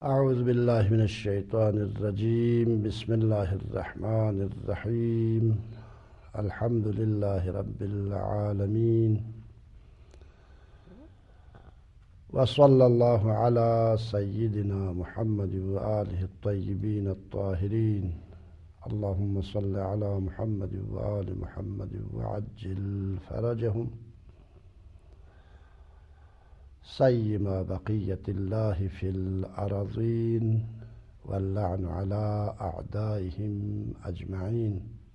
اعوذ باللہ من الشیطان الرجیم بسم اللہ الرحمن الرحیم الحمد للہ رب العالمین وصلی اللہ علی سیدنا محمد وآلہ الطیبین الطاہرین اللہم صل علی محمد وآل محمد وعجل فرجہم سیما بقیت اللہ فی الارضین واللعن علی اعدائہم اجمعین.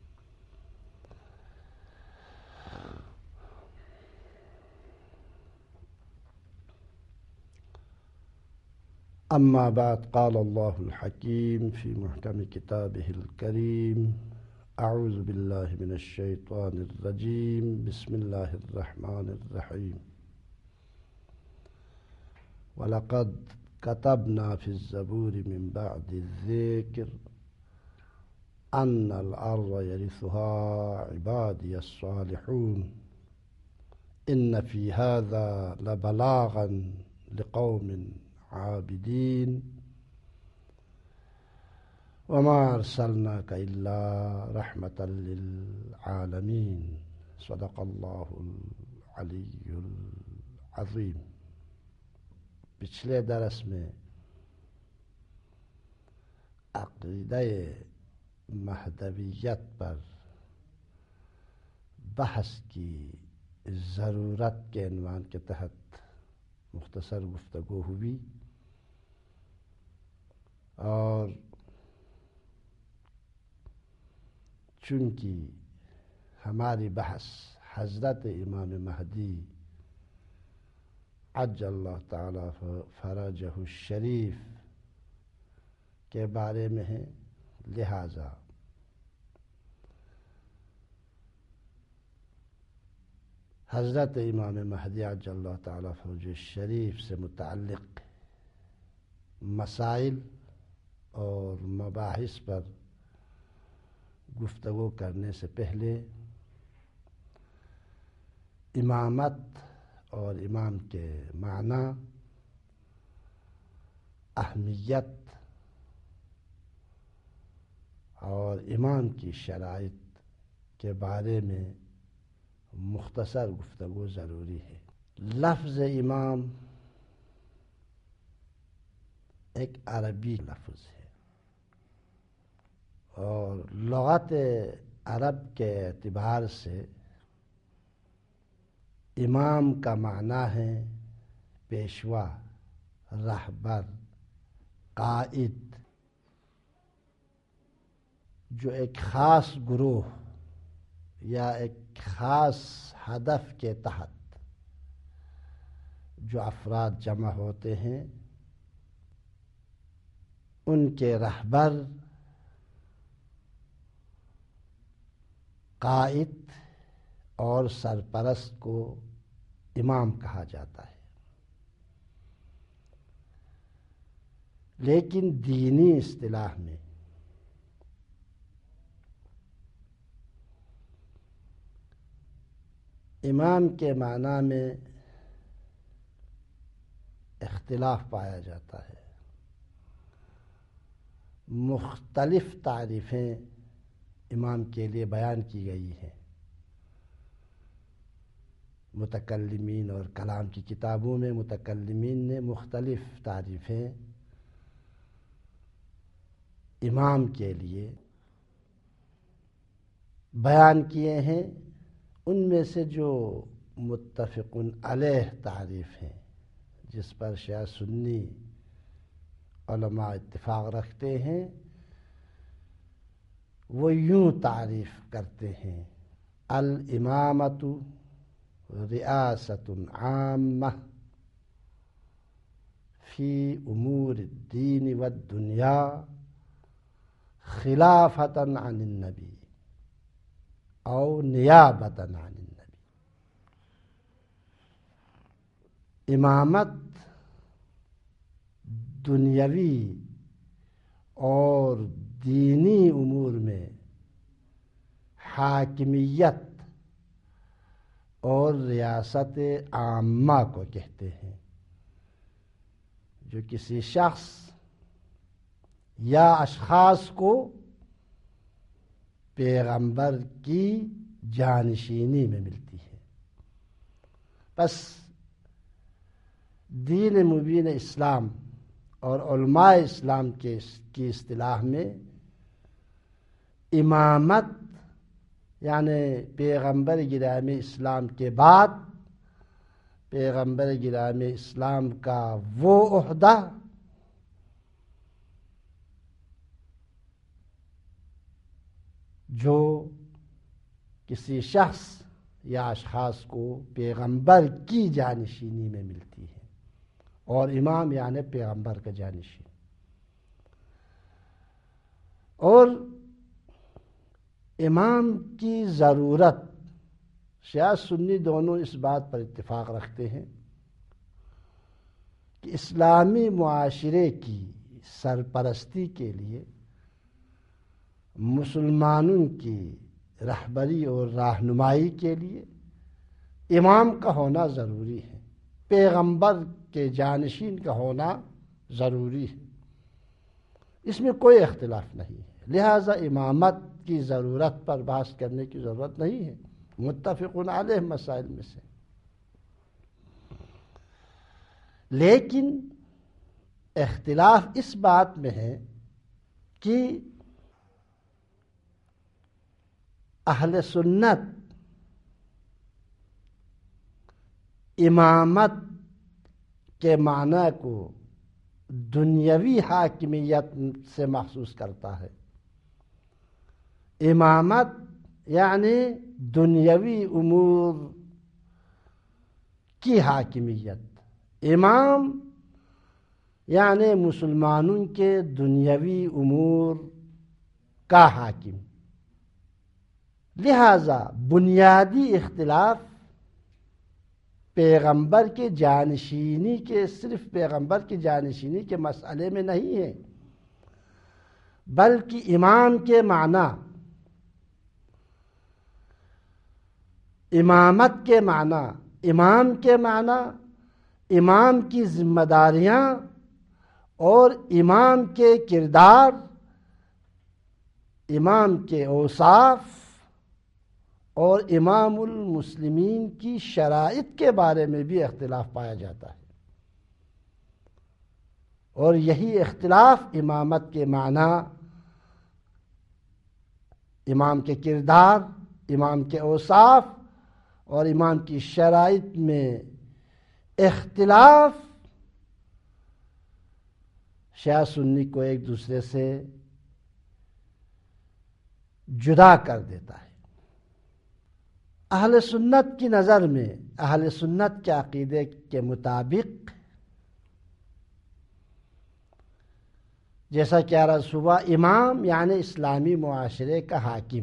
اما بعد قال اللہ الحکیم فی محکم کتابہ الکریم اعوذ باللہ من الشیطان الرجیم بسم اللہ الرحمن الرحیم. وَلَقَدْ كَتَبْنَا فِي الزَّبُورِ مِنْ بَعْدِ الذِّكْرِ أَنَّ الْأَرْضَ يَرِثُهَا عِبَادِيَ الصَّالِحُونَ إِنَّ فِي هَذَا لَبَلَاغًا لِقَوْمٍ عَابِدِينَ وَمَا أَرْسَلْنَاكَ إِلَّا رَحْمَةً لِلْعَالَمِينَ. صدق اللہ العلی العظیم. پچھلے درس میں عقیدہ مہدویت پر بحث کی ضرورت کے عنوان کے تحت مختصر گفتگو ہوئی اور چونکہ ہماری بحث حضرت امام مہدی عجل اللہ تعالی فرجہ الشریف کے بارے میں ہے، لہذا حضرت امام مہدی عجل اللہ تعالی فرجہ الشریف سے متعلق مسائل اور مباحث پر گفتگو کرنے سے پہلے امامت اور امام کے معنی، اہمیت اور امام کی شرائط کے بارے میں مختصر گفتگو ضروری ہے. لفظ امام ایک عربی لفظ ہے اور لغت عرب کے اعتبار سے امام کا معنی ہے پیشوا، رہبر، قائد، جو ایک خاص گروہ یا ایک خاص ہدف کے تحت جو افراد جمع ہوتے ہیں ان کے رہبر، قائد اور سرپرست کو امام کہا جاتا ہے. لیکن دینی اصطلاح میں امام کے معنی میں اختلاف پایا جاتا ہے. مختلف تعریفیں امام کے لیے بیان کی گئی ہیں. متکلمین اور کلام کی کتابوں میں متکلمین نے مختلف تعریفیں امام کے لیے بیان کیے ہیں. ان میں سے جو متفق علیہ تعریف ہیں، جس پر شیعہ سنی علماء اتفاق رکھتے ہیں، وہ یوں تعریف کرتے ہیں: الامامۃ ریاست عامہ فی امور الدین والدنیا خلافۃ عن النبی او نیابۃ عن النبی. امامت دنیاوی اور دینی امور میں حاکمیت اور ریاست عامہ کو کہتے ہیں، جو کسی شخص یا اشخاص کو پیغمبر کی جانشینی میں ملتی ہے۔ بس دین مبین اسلام اور علماء اسلام کی اصطلاح میں امامت یعنی پیغمبر گرامی اسلام کے بعد پیغمبر گرامی اسلام کا وہ عہدہ جو کسی شخص یا اشخاص کو پیغمبر کی جانشینی میں ملتی ہے، اور امام یعنی پیغمبر کا جانشین۔ اور امام کی ضرورت شیعہ سنی دونوں اس بات پر اتفاق رکھتے ہیں کہ اسلامی معاشرے کی سرپرستی کے لیے مسلمانوں کی رہبری اور رہنمائی کے لیے امام کا ہونا ضروری ہے، پیغمبر کے جانشین کا ہونا ضروری ہے، اس میں کوئی اختلاف نہیں ہے۔ لہذا امامت کی ضرورت پر بحث کرنے کی ضرورت نہیں ہے، متفقون علیہ مسائل میں سے۔ لیکن اختلاف اس بات میں ہے کہ اہل سنت امامت کے معنی کو دنیاوی حاکمیت سے محسوس کرتا ہے۔ امامت یعنی دنیاوی امور کی حاکمیت، امام یعنی مسلمانوں کے دنیاوی امور کا حاکم۔ لہذا بنیادی اختلاف پیغمبر کے جانشینی کے صرف پیغمبر کی جانشینی کے مسئلے میں نہیں ہے، بلکہ امام کے معنی، امامت کے معنی، امام کی ذمہ داریاں اور امام کے کردار، امام کے اوصاف اور امام المسلمین کی شرائط کے بارے میں بھی اختلاف پایا جاتا ہے۔ اور یہی اختلاف امامت کے معنی، امام کے کردار، امام کے اوصاف اور امام کی شرائط میں اختلاف شیعہ سنی کو ایک دوسرے سے جدا کر دیتا ہے۔ اہل سنت کی نظر میں، اہل سنت کے عقیدے کے مطابق، جیسا کہ عرض ہوا، امام یعنی اسلامی معاشرے کا حاکم،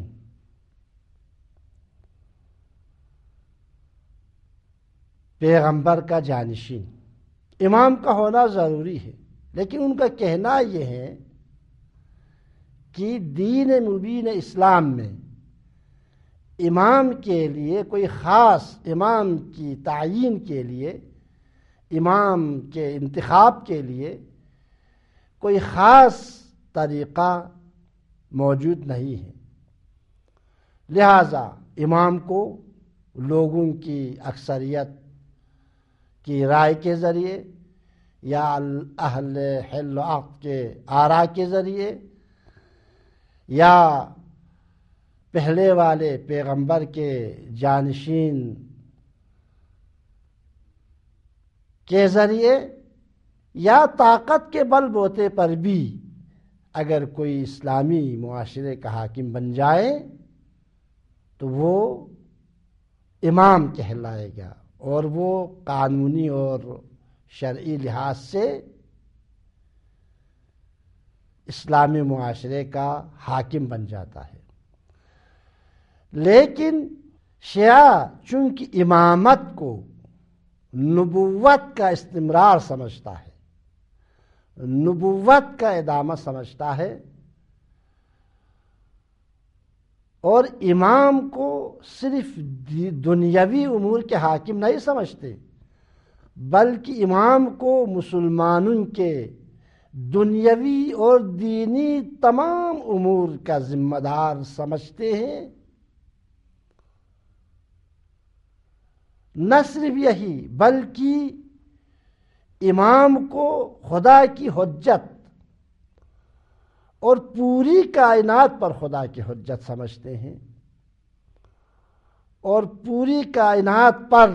پیغمبر کا جانشین، امام کا ہونا ضروری ہے۔ لیکن ان کا کہنا یہ ہے کہ دین مبین اسلام میں امام کے لیے کوئی خاص، امام کی تعیین کے لیے، امام کے انتخاب کے لیے کوئی خاص طریقہ موجود نہیں ہے۔ لہذا امام کو لوگوں کی اکثریت کی رائے کے ذریعے یا اہل حل و عقد کے آراء کے ذریعے یا پہلے والے پیغمبر کے جانشین کے ذریعے یا طاقت کے بل بوتے پر بھی اگر کوئی اسلامی معاشرے کا حاکم بن جائے تو وہ امام کہلائے گا، اور وہ قانونی اور شرعی لحاظ سے اسلامی معاشرے کا حاکم بن جاتا ہے۔ لیکن شیعہ چونکہ امامت کو نبوت کا استمرار سمجھتا ہے، نبوت کا ادامہ سمجھتا ہے، اور امام کو صرف دنیاوی امور کے حاکم نہیں سمجھتے، بلکہ امام کو مسلمانوں کے دنیاوی اور دینی تمام امور کا ذمہ دار سمجھتے ہیں۔ نہ صرف یہی بلکہ امام کو خدا کی حجت اور پوری کائنات پر خدا کی حجت سمجھتے ہیں، اور پوری کائنات پر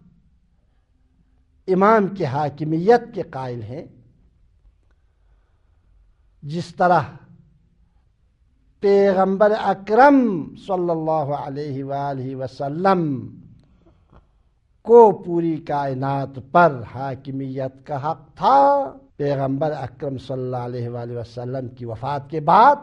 امام کی حاکمیت کے قائل ہیں۔ جس طرح پیغمبر اکرم صلی اللہ علیہ وآلہ وسلم کو پوری کائنات پر حاکمیت کا حق تھا، پیغمبر اکرم صلی اللہ علیہ وآلہ وسلم کی وفات کے بعد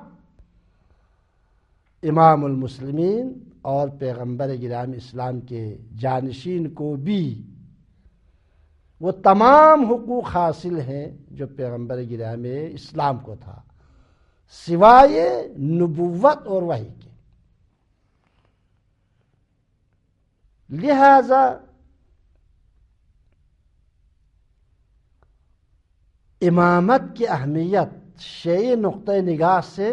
امام المسلمین اور پیغمبر گرامی اسلام کے جانشین کو بھی وہ تمام حقوق حاصل ہیں جو پیغمبر گرامی اسلام کو تھا، سوائے نبوت اور وحی کے۔ لہذا امامت کی اہمیت شیعی نقطۂ نگاہ سے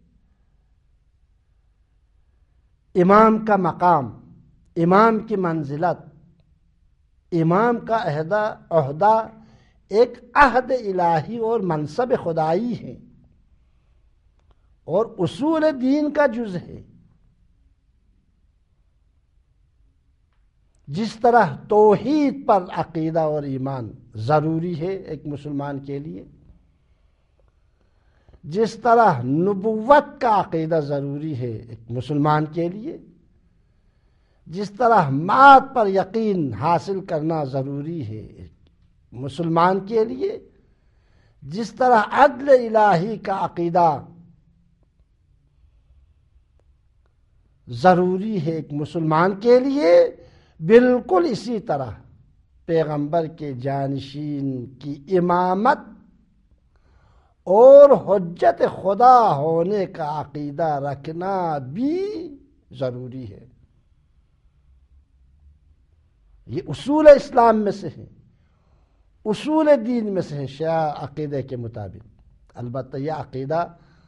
امام کا مقام، امام کی منزلت، امام کا عہدہ ایک عہد الہی اور منصب خدائی ہے اور اصول دین کا جز ہے۔ جس طرح توحید پر عقیدہ اور ایمان ضروری ہے ایک مسلمان کے لیے، جس طرح نبوت کا عقیدہ ضروری ہے ایک مسلمان کے لیے، جس طرح معاد پر یقین حاصل کرنا ضروری ہے ایک مسلمان کے لیے، جس طرح عدل الہی کا عقیدہ ضروری ہے ایک مسلمان کے لیے، بالکل اسی طرح پیغمبر کے جانشین کی امامت اور حجت خدا ہونے کا عقیدہ رکھنا بھی ضروری ہے۔ یہ اصول اسلام میں سے ہے، اصول دین میں سے ہے شیعہ عقیدے کے مطابق۔ البتہ یہ عقیدہ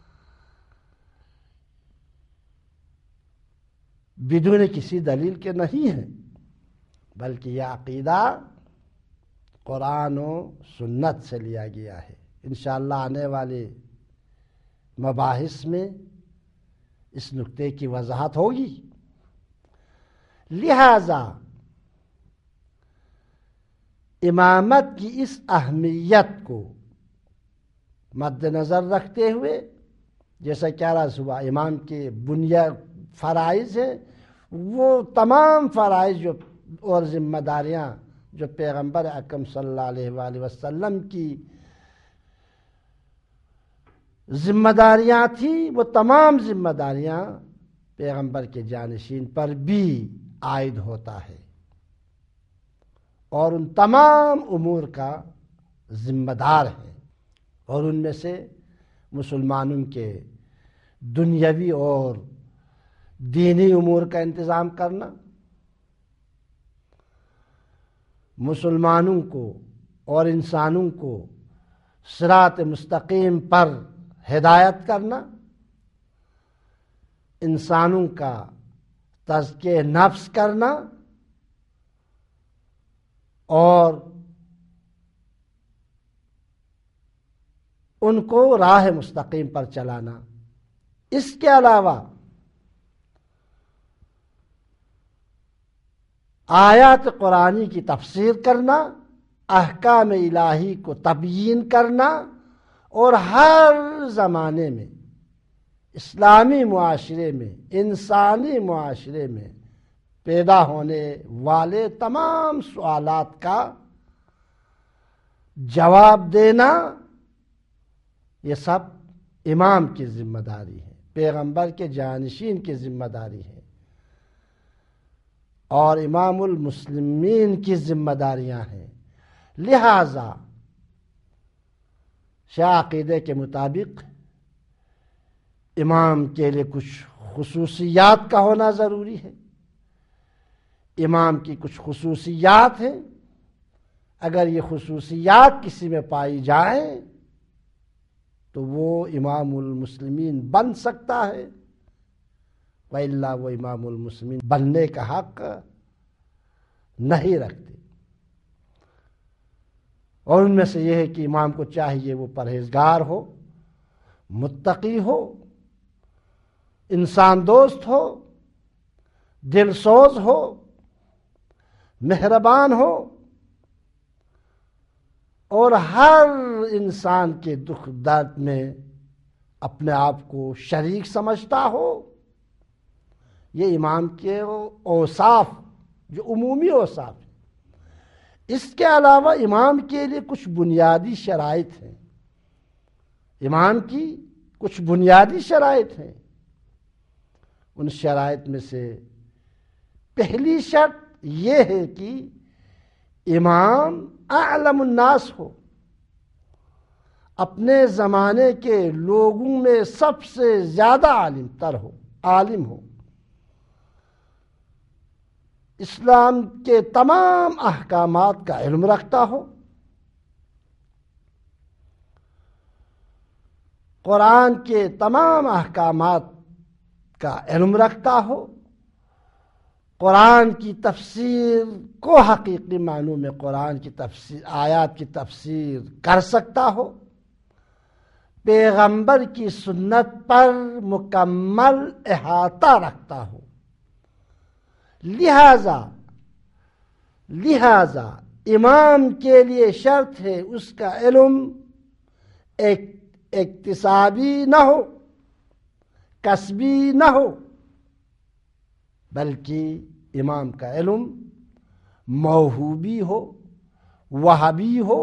بدون کسی دلیل کے نہیں ہے، بلکہ یہ عقیدہ قرآن و سنت سے لیا گیا ہے۔ انشاءاللہ آنے والے مباحث میں اس نقطے کی وضاحت ہوگی۔ لہذا امامت کی اس اہمیت کو مد نظر رکھتے ہوئے، جیسا کہ عرض ہوا امام کے بنیاد فرائض ہیں، وہ تمام فرائض جو اور ذمہ داریاں جو پیغمبر اکرم صلی اللہ علیہ وآلہ وسلم کی ذمہ داریاں تھیں، وہ تمام ذمہ داریاں پیغمبر کے جانشین پر بھی عائد ہوتا ہے، اور ان تمام امور کا ذمہ دار ہے، اور ان میں سے مسلمانوں کے دنیاوی اور دینی امور کا انتظام کرنا، مسلمانوں کو اور انسانوں کو صراط مستقیم پر ہدایت کرنا، انسانوں کا تزکیہ نفس کرنا اور ان کو راہ مستقیم پر چلانا۔ اس کے علاوہ آیات قرآنی کی تفسیر کرنا، احکام الہی کو تبیین کرنا، اور ہر زمانے میں اسلامی معاشرے میں، انسانی معاشرے میں پیدا ہونے والے تمام سوالات کا جواب دینا، یہ سب امام کی ذمہ داری ہے، پیغمبر کے جانشین کی ذمہ داری ہے، اور امام المسلمین کی ذمہ داریاں ہیں۔ لہذا شیعہ عقیدے کے مطابق امام کے لیے کچھ خصوصیات کا ہونا ضروری ہے۔ امام کی کچھ خصوصیات ہیں، اگر یہ خصوصیات کسی میں پائی جائیں تو وہ امام المسلمین بن سکتا ہے، وَإِلَّا وہ امام المسلمین بننے کا حق نہیں رکھتے۔ اور ان میں سے یہ ہے کہ امام کو چاہیے وہ پرہیزگار ہو، متقی ہو، انسان دوست ہو، دل سوز ہو، مہربان ہو، اور ہر انسان کے دکھ درد میں اپنے آپ کو شریک سمجھتا ہو۔ یہ امام کے اوصاف جو عمومی اوصاف ہیں۔ اس کے علاوہ امام کے لیے کچھ بنیادی شرائط ہیں، امام کی کچھ بنیادی شرائط ہیں۔ ان شرائط میں سے پہلی شرط یہ ہے کہ امام اعلم الناس ہو، اپنے زمانے کے لوگوں میں سب سے زیادہ عالم ہو، اسلام کے تمام احکامات کا علم رکھتا ہو، قرآن کے تمام احکامات کا علم رکھتا ہو، قرآن کی تفسیر کو حقیقی معنوں میں قرآن کی تفسیر، آیات کی تفسیر کر سکتا ہو، پیغمبر کی سنت پر مکمل احاطہ رکھتا ہو۔ لہذا امام کے لیے شرط ہے اس کا علم اکتسابی نہ ہو، کسبی نہ ہو، بلکہ امام کا علم موہوبی ہو، وہبی ہو،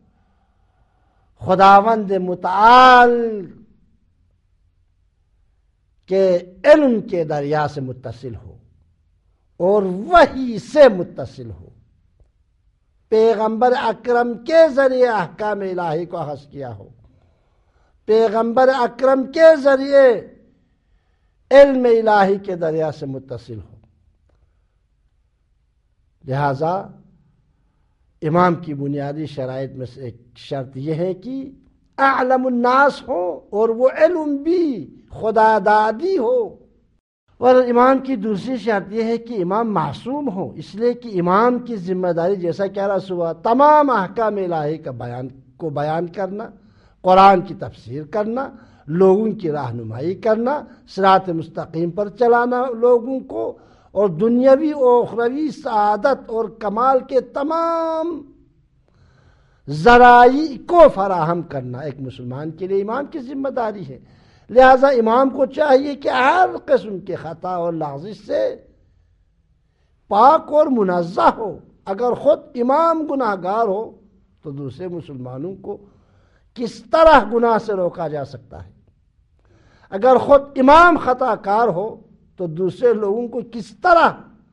خداوند متعال کے علم کے دریا سے متصل ہو اور وحی سے متصل ہو، پیغمبر اکرم کے ذریعے احکام الہی کو اخذ کیا ہو، پیغمبر اکرم کے ذریعے علم الہی کے دریا سے متصل ہو۔ لہذا امام کی بنیادی شرائط میں سے ایک شرط یہ ہے کہ اعلم الناس ہو اور وہ علم بھی خدا دادی ہو۔ اور امام کی دوسری شرط یہ ہے کہ امام معصوم ہو، اس لیے کہ امام کی ذمہ داری جیسا کہ عرض ہوا تمام احکام الہی کا بیان کرنا، قرآن کی تفسیر کرنا، لوگوں کی رہنمائی کرنا، صراط مستقیم پر چلانا لوگوں کو، اور دنیاوی و اخروی سعادت اور کمال کے تمام ذرائع کو فراہم کرنا ایک مسلمان کے لیے امام کی ذمہ داری ہے۔ لہذا امام کو چاہیے کہ ہر قسم کے خطا اور لغزش سے پاک اور منزہ ہو۔ اگر خود امام گناہ گار ہو تو دوسرے مسلمانوں کو کس طرح گناہ سے روکا جا سکتا ہے؟ اگر خود امام خطا کار ہو تو دوسرے لوگوں کو کس طرح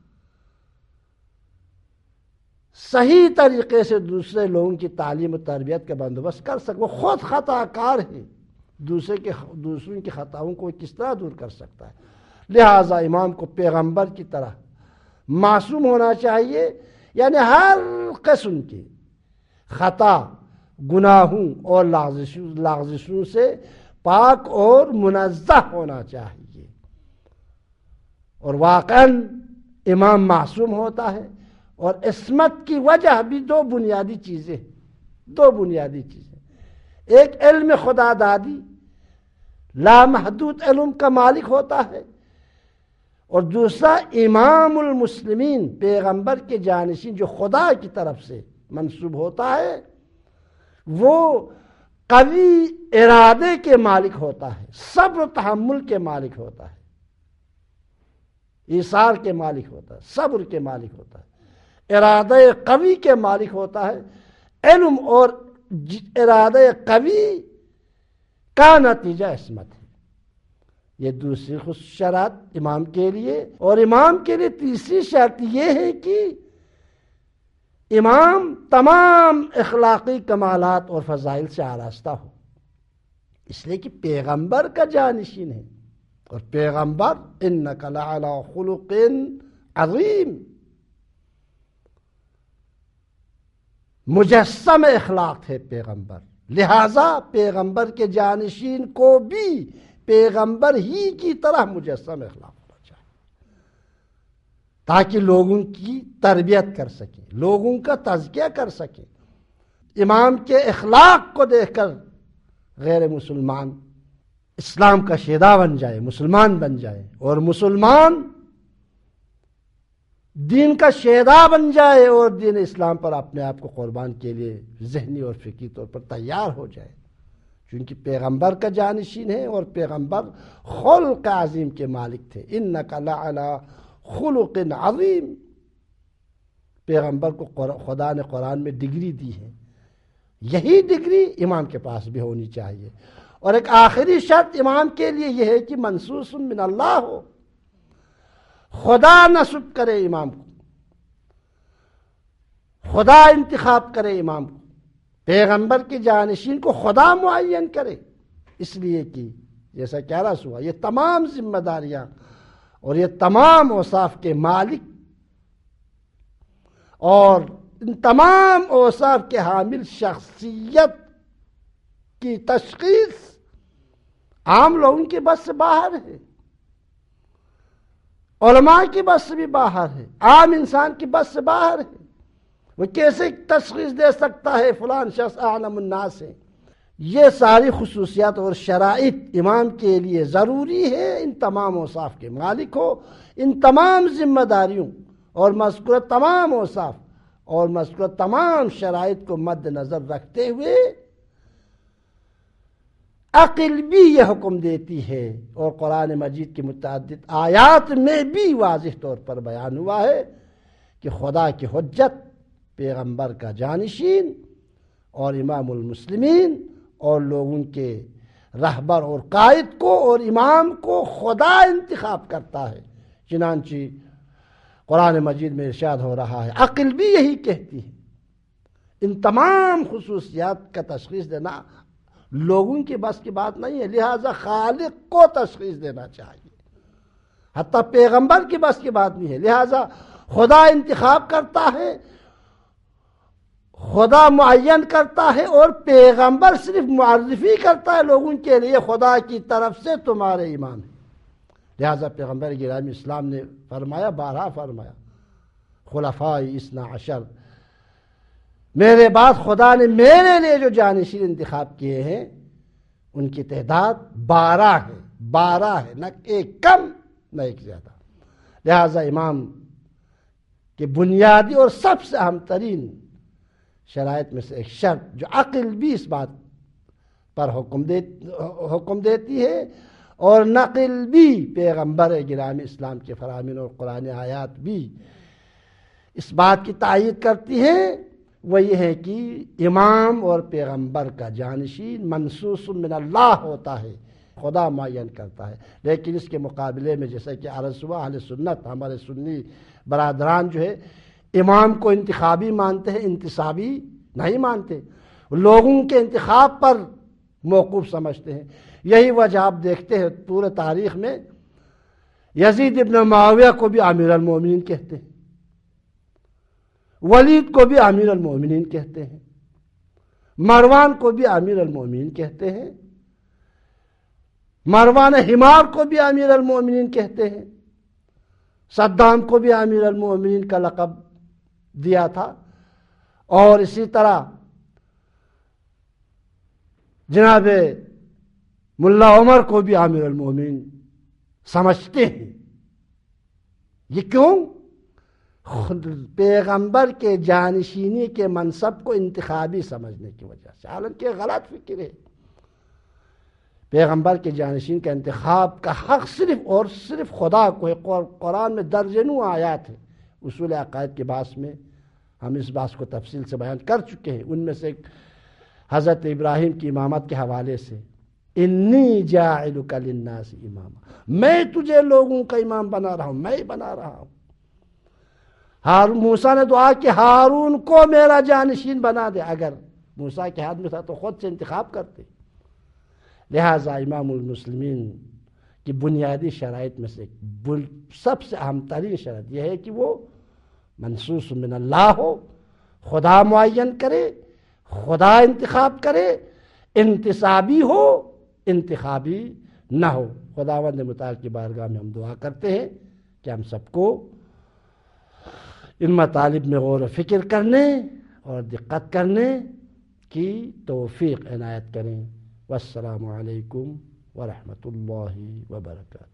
صحیح طریقے سے دوسرے لوگوں کی تعلیم و تربیت کا بندوبست کر سکے؟ وہ خود خطا کار ہے، دوسروں کی خطاؤں کو کس طرح دور کر سکتا ہے؟ لہذا امام کو پیغمبر کی طرح معصوم ہونا چاہیے، یعنی ہر قسم کی خطا، گناہوں اور لغزشوں سے پاک اور منزہ ہونا چاہیے۔ اور واقعاً امام معصوم ہوتا ہے، اور عصمت کی وجہ بھی دو بنیادی چیزیں، ایک علم خدا دادی، لامحدود علم کا مالک ہوتا ہے، اور دوسرا امام المسلمین، پیغمبر کے جانشین جو خدا کی طرف سے منسوب ہوتا ہے، وہ قوی ارادے کے مالک ہوتا ہے، صبر و تحمل کے مالک ہوتا ہے، ایثار کے مالک ہوتا ہے، صبر کے مالک ہوتا ہے، ارادہ قوی کے مالک ہوتا ہے۔ علم اور ارادہ قوی کا نتیجہ عصمت ہے۔ یہ دوسری شرط امام کے لیے، اور امام کے لیے تیسری شرط یہ ہے کہ امام تمام اخلاقی کمالات اور فضائل سے آراستہ ہو، اس لیے کہ پیغمبر کا جانشین ہے، اور پیغمبر انک لعلی خلق عظیم، مجسم اخلاق ہے پیغمبر۔ لہذا پیغمبر کے جانشین کو بھی پیغمبر ہی کی طرح مجسم اخلاق ہونا چاہیے، تاکہ لوگوں کی تربیت کر سکیں، لوگوں کا تزکیہ کر سکیں۔ امام کے اخلاق کو دیکھ کر غیر مسلمان اسلام کا شیدا بن جائے، مسلمان بن جائے، اور مسلمان دین کا شیدا بن جائے اور دین اسلام پر اپنے آپ کو قربان کے لیے ذہنی اور فکری طور پر تیار ہو جائے، چونکہ پیغمبر کا جانشین ہے اور پیغمبر خلق عظیم کے مالک تھے۔ انک لعلی خلق عظیم، پیغمبر کو خدا نے قرآن میں ڈگری دی ہے، یہی ڈگری امام کے پاس بھی ہونی چاہیے۔ اور ایک آخری شرط امام کے لیے یہ ہے کہ منصوص من اللہ ہو، خدا نصب کرے امام کو، خدا انتخاب کرے امام کو، پیغمبر کے جانشین کو خدا معین کرے، اس لیے کہ جیسا کیا رہا ہوا یہ تمام ذمہ داریاں اور یہ تمام اوصاف کے مالک اور ان تمام اوصاف کے حامل شخصیت کی تشخیص عام لوگوں کے بس سے باہر ہے، علماء کی بس سے بھی باہر ہے، عام انسان کی بس سے باہر ہے۔ وہ کیسے تشخیص دے سکتا ہے فلان شخص اعلم الناس ہے؟ یہ ساری خصوصیات اور شرائط امام کے لیے ضروری ہے، ان تمام اوصاف کے مالک ہو، ان تمام ذمہ داریوں اور مذکورہ تمام اوصاف اور مذکورہ تمام شرائط کو مد نظر رکھتے ہوئے عقل بھی یہ حکم دیتی ہے، اور قرآن مجید کی متعدد آیات میں بھی واضح طور پر بیان ہوا ہے کہ خدا کی حجت پیغمبر کا جانشین اور امام المسلمین اور لوگوں کے رہبر اور قائد کو اور امام کو خدا انتخاب کرتا ہے۔ چنانچہ قرآن مجید میں ارشاد ہو رہا ہے، عقل بھی یہی کہتی ہے۔ ان تمام خصوصیات کا تشخیص دینا لوگوں کی بس کی بات نہیں ہے، لہذا خالق کو تشخیص دینا چاہیے، حتیٰ پیغمبر کی بس کی بات نہیں ہے، لہذا خدا انتخاب کرتا ہے، خدا معین کرتا ہے، اور پیغمبر صرف معرفی کرتا ہے لوگوں کے لیے خدا کی طرف سے تمہارے امام ہیں۔ لہذا پیغمبر گرامی اسلام نے فرمایا، بارہا فرمایا، خلفاء اثنا عشر، میرے بعد خدا نے میرے لیے جو جانشین انتخاب کیے ہیں ان کی تعداد 12 ہے، 12 ہے، نہ ایک کم نہ ایک زیادہ۔ لہذا امام کے بنیادی اور سب سے اہم ترین شرائط میں سے ایک شرط جو عقل بھی اس بات پر حکم دیتی ہے اور نقل بھی پیغمبر گرامی اسلام کے فرامین اور قرآن آیات بھی اس بات کی تائید کرتی ہیں، وہ یہ ہے کہ امام اور پیغمبر کا جانشین منصوص من اللہ ہوتا ہے، خدا معین کرتا ہے۔ لیکن اس کے مقابلے میں جیسا کہ عرض ہوا، اہل سنت ہمارے سنی برادران جو ہے امام کو انتخابی مانتے ہیں، انتصابی نہیں مانتے، لوگوں کے انتخاب پر موقوف سمجھتے ہیں۔ یہی وجہ آپ دیکھتے ہیں پورے تاریخ میں یزید ابن معاویہ کو بھی امیر المومنین کہتے ہیں، ولید کو بھی امیر المومنین کہتے ہیں، مروان کو بھی امیر المومنین کہتے ہیں، مروان حمار کو بھی امیر المومنین کہتے ہیں، صدام کو بھی امیر المومنین کا لقب دیا تھا، اور اسی طرح جناب ملا عمر کو بھی امیر المومنین سمجھتے ہیں۔ یہ کیوں؟ پیغمبر کے جانشینی کے منصب کو انتخابی سمجھنے کی وجہ سے، حالانکہ غلط فکر ہے۔ پیغمبر کے جانشین کا انتخاب کا حق صرف اور صرف خدا کو ہے۔ قرآن میں درجنوں آیات ہیں، اصول عقائد کے بحث میں ہم اس بات کو تفصیل سے بیان کر چکے ہیں۔ ان میں سے ایک حضرت ابراہیم کی امامت کے حوالے سے، انی جاعلک للناس اماما، میں تجھے لوگوں کا امام بنا رہا ہوں، میں ہی بنا رہا ہوں۔ موسیٰ نے دعا کہ ہارون کو میرا جانشین بنا دے، اگر موسیٰ کے ہاتھ میں تھا تو خود سے انتخاب کرتے۔ لہذا امام المسلمین کی بنیادی شرائط میں سے سب سے اہم ترین شرط یہ ہے کہ وہ منصوص من اللہ ہو، خدا معین کرے، خدا انتخاب کرے، انتصابی ہو انتخابی نہ ہو۔ خداوند متعال کی بارگاہ میں ہم دعا کرتے ہیں کہ ہم سب کو ان مطالب میں غور و فکر کرنے اور دقت کرنے کی توفیق عنایت کریں۔ والسلام علیکم ورحمۃ اللہ وبرکاتہ۔